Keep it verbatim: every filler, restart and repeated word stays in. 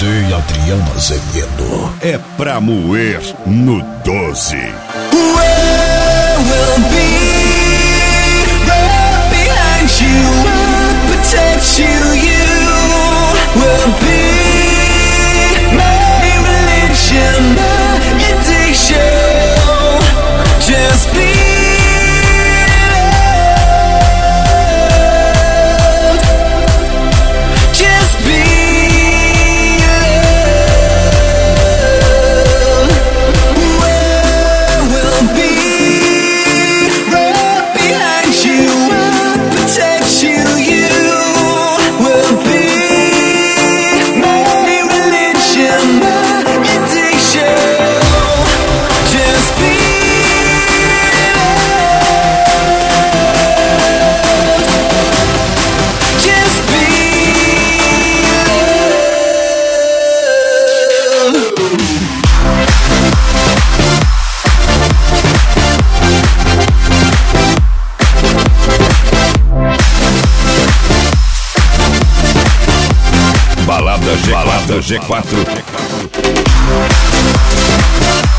D J Adriano Azevedo. É pra moer no doze. Where will be right behind you? I'll protect you. You will be my religion, my addiction. Just be loved. Just be loved. Where will be right behind you? I'll protect you. You will be my religion, my addiction. Just be Just be Balada G, Balada G quatro.